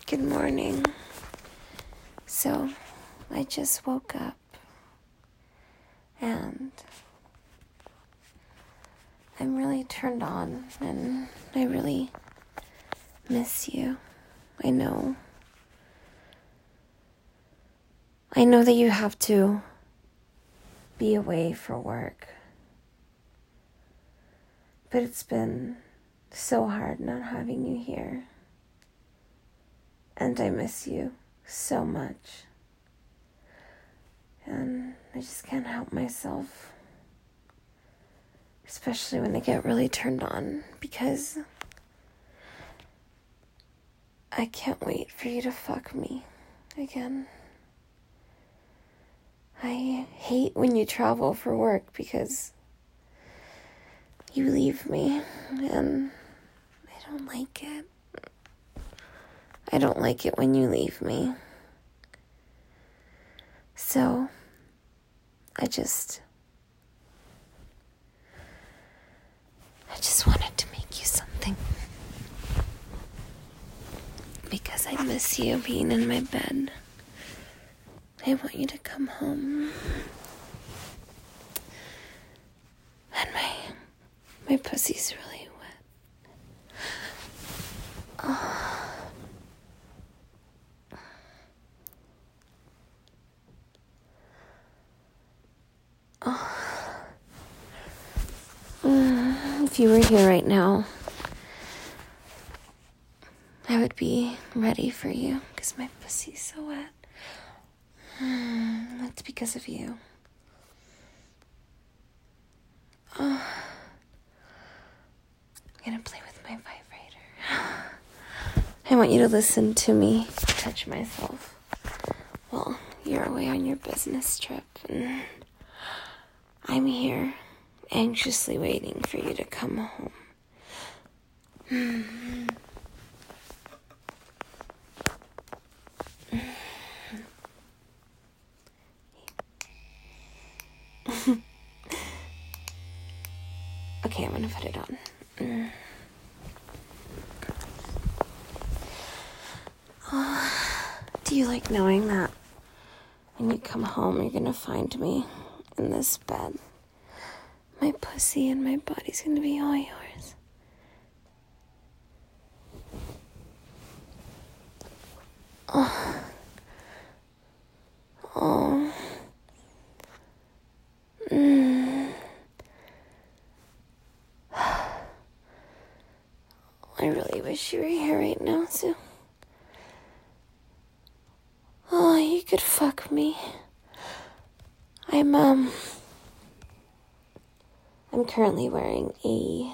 Good morning. So, I just woke up and I'm really turned on and I really miss you. I know that you have to be away for work, but it's been so hard not having you here. And I miss you so much. And I just can't help myself. Especially when I get really turned on, because I can't wait for you to fuck me again. I hate when you travel for work because you leave me, and I don't like it. I don't like it when you leave me. So, I just wanted to make you something. Because I miss you being in my bed. I want you to come home. And my pussy's really wet. If you were here right now, I would be ready for you because my pussy's so wet. That's because of you. I'm gonna play with my vibrator. I want you to listen to me touch myself while you're away on your business trip, and I'm here anxiously waiting for you to come home. Okay, I'm gonna put it on. Do you like knowing that when you come home, you're gonna find me in this bed? My pussy and my body's gonna be all yours. Oh. I really wish you were here right now, Sue. Oh, you could fuck me. I'm currently wearing a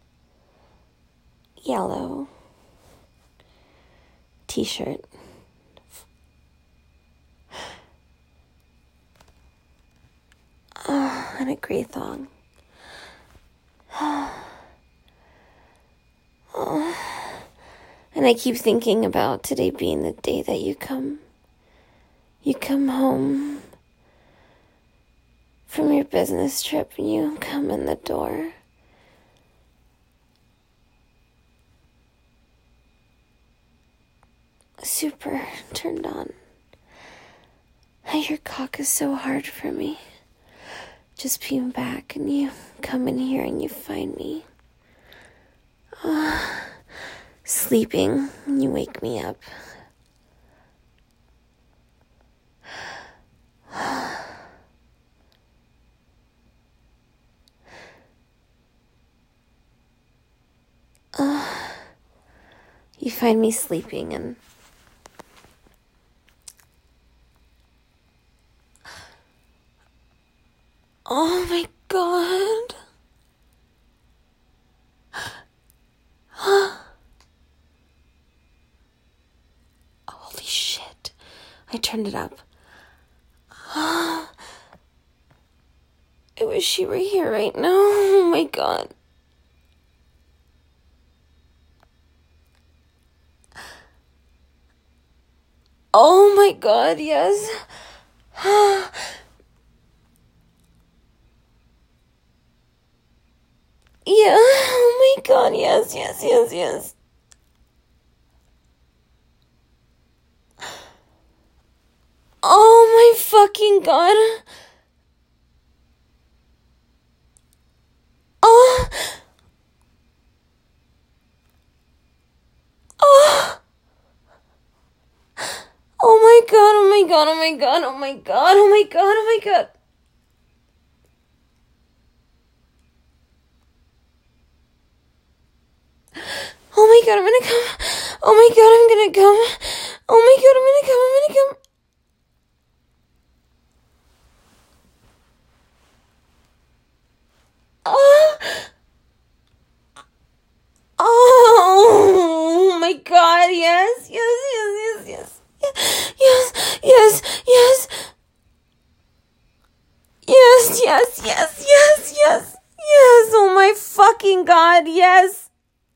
yellow t-shirt. And a gray thong. And I keep thinking about today being the day that you come home from your business trip and you come in the door. Super turned on. Your cock is so hard for me. Just being back and you come in here and you find me. Sleeping and you wake me up. You find me sleeping and oh my God. Holy shit. I turned it up. I wish you were here right now. Oh my God. Oh my God, yes. Yeah, oh my God, yes. Oh my fucking god. Oh. Oh. Oh my god, oh my god, oh my god, oh my god, oh my god, oh my god. Oh my god, I'm gonna come. Oh my god, I'm gonna come. Oh my god, I'm gonna come, I'm gonna come. Oh. Oh my god, yes, yes, yes, yes, yes. Yes, yes, yes. Yes, yes, yes, yes, yes. Yes, oh my fucking god, yes.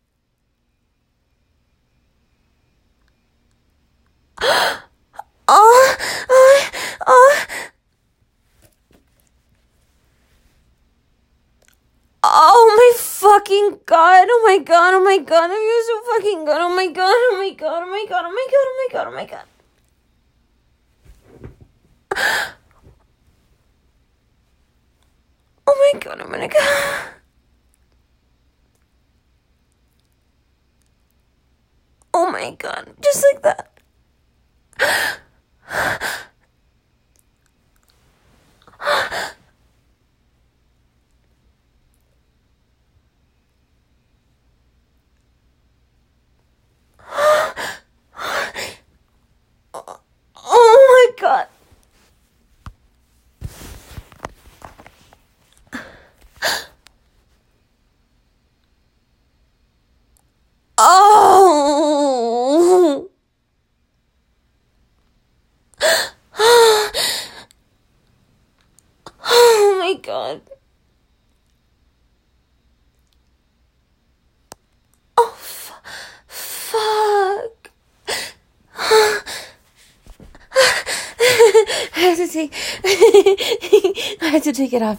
Oh, oh, oh. Oh my fucking god, oh my god, oh my god, you're so fucking good, oh my god, oh my god, oh my god, oh my god, oh my god, oh my god. Oh my god, I'm gonna go. Oh my god, just like that. Oh my god. Oh. Oh my god. Oh, fuck. I have to take it off.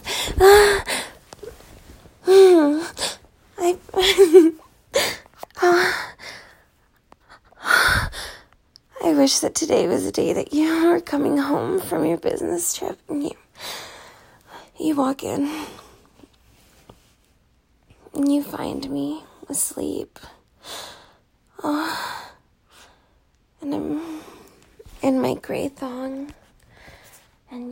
I wish that today was the day that you were coming home from your business trip and you walk in and you find me asleep. Oh, and I'm in my gray thong and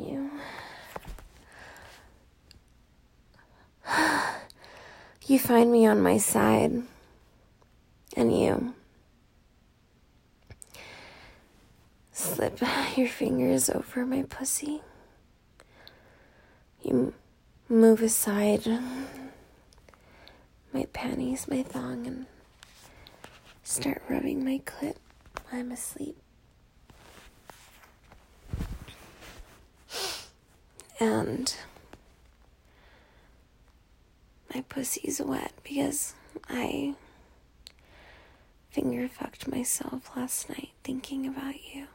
you find me on my side and you slip your fingers over my pussy. You move aside my panties, my thong, and start rubbing my clit while I'm asleep. And my pussy's wet because I finger fucked myself last night thinking about you.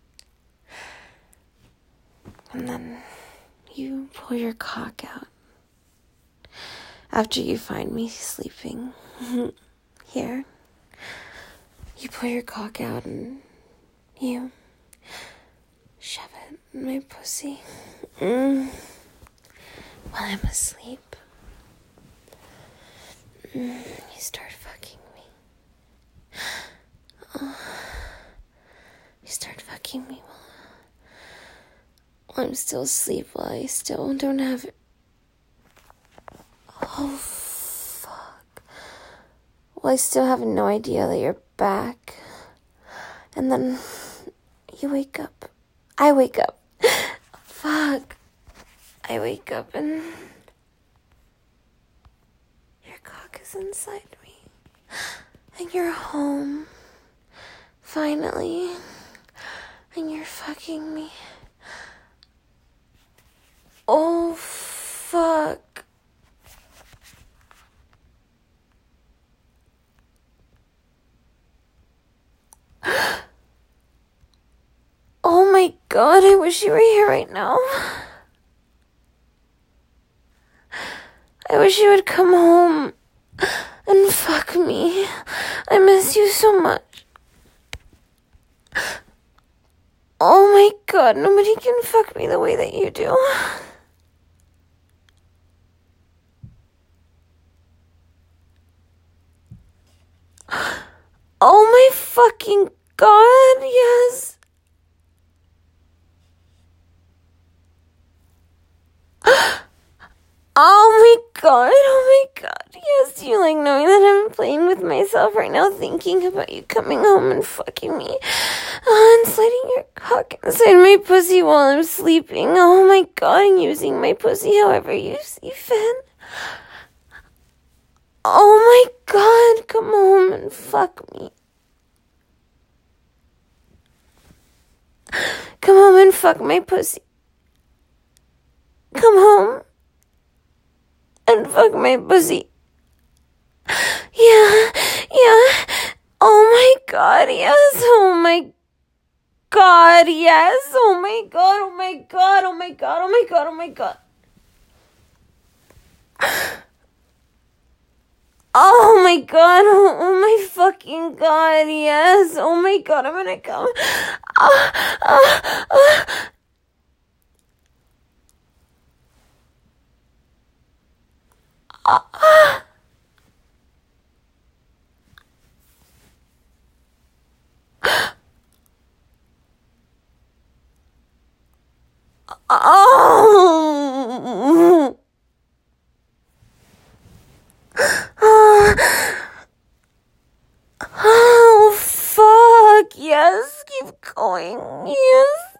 And then you pull your cock out after you find me sleeping here. You pull your cock out and you shove it in my pussy while I'm asleep. You start fucking me. You start fucking me while I'm still asleep, while I still don't have it. Oh, fuck. Well, I still have no idea that you're back. And then you wake up. I wake up. Fuck. I wake up and your cock is inside me. And you're home. Finally. And you're fucking me. Oh, fuck. Oh my god, I wish you were here right now. I wish you would come home and fuck me. I miss you so much. Oh my god, nobody can fuck me the way that you do. Oh my fucking god, yes. Oh my god, yes, you like knowing that I'm playing with myself right now, thinking about you coming home and fucking me, and sliding your cock inside my pussy while I'm sleeping. Oh my god, and using my pussy however you see fit. Oh my god, come home and fuck me. Come home and fuck my pussy. Come home and fuck my pussy. Yeah. Oh my god, yes. Oh my god, yes. Oh my god, oh my god, oh my god, oh my god, oh my god. Oh my god, oh my fucking god, yes. Oh my god, I'm gonna come. Oh. Oh, fuck. Yes, keep going. Yes.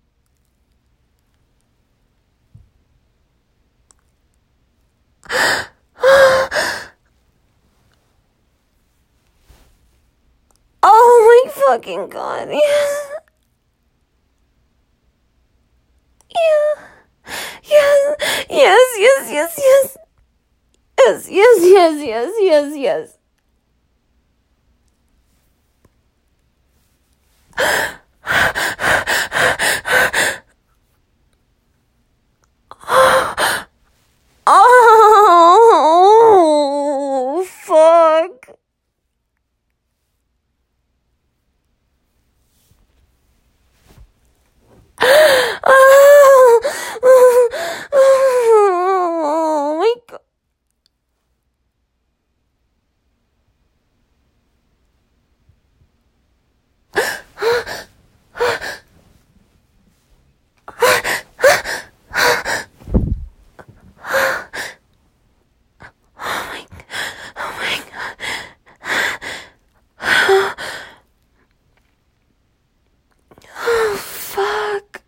Oh my fucking god. Yes. Yeah. Yes. Yes, yes, yes, yes. Yes, yes, yes, yes, yes, yes. Oh, fuck. Oh my god. Oh, fuck.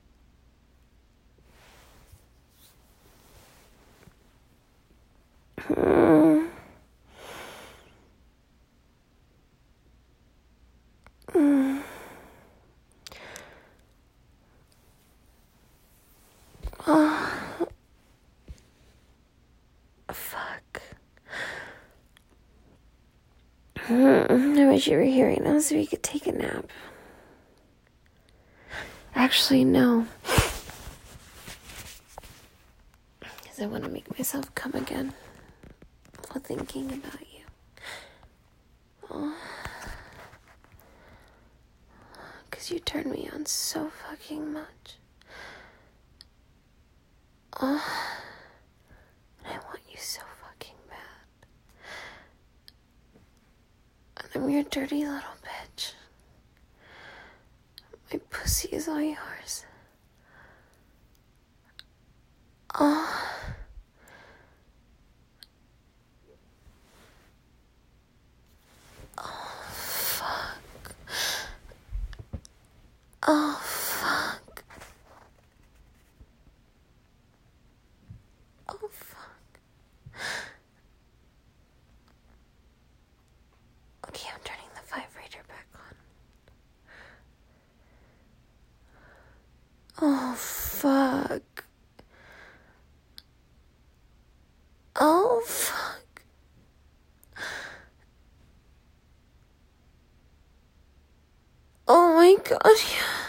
Oh, fuck. I wish you were here right now so we could take a nap. Actually, no. Because I want to make myself come again while thinking about you. Oh. Because you turn me on so fucking much. Oh. And I want you so fucking bad. And I'm your dirty little bitch. My pussy is all yours. Oh. Oh, fuck. Oh, fuck. Oh, fuck. Okay, I'm turning the vibrator back on. Oh, fuck. Oh, fuck. Oh my god, yeah.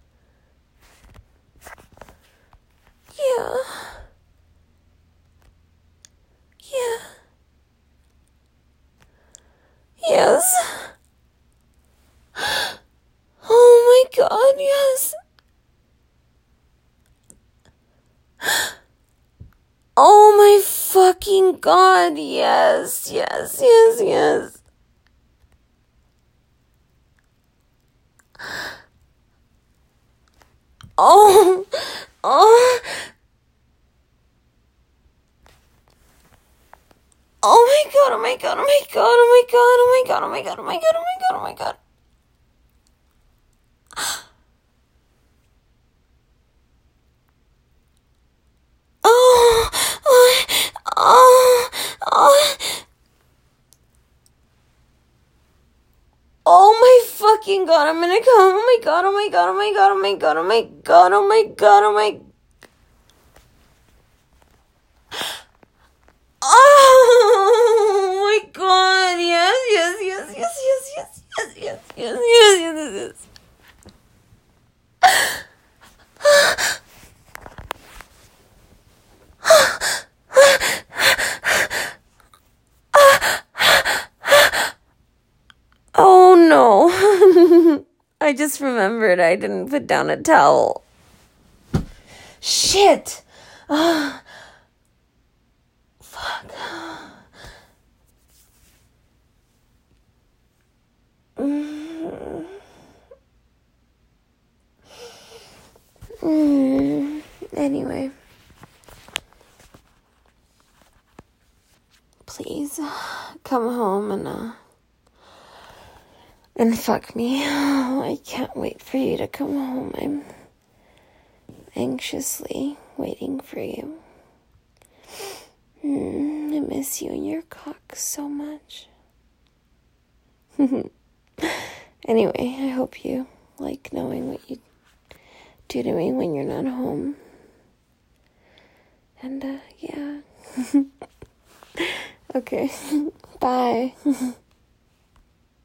Yeah. Yeah. Yes. Oh my god, yes. fucking God, yes, yes, yes, yes. Oh, oh, oh my God, oh my God, oh my God, oh my God, oh my God, oh my God, oh my God, oh my God, oh my God. Oh, oh, oh, oh. Oh my fucking God, I'm gonna come. Oh my God, oh my God, oh my God, oh my God, oh my God, oh my God, oh my. Oh my God, yes, yes, yes, yes, yes, yes, yes, yes, yes, yes, yes, yes. Oh no. I just remembered I didn't put down a towel. Shit. Fuck. Anyway. Please come home and fuck me. I can't wait for you to come home. I'm anxiously waiting for you. I miss you and your cock so much. Anyway, I hope you like knowing what you do to me when you're not home. And, yeah. Okay. Bye.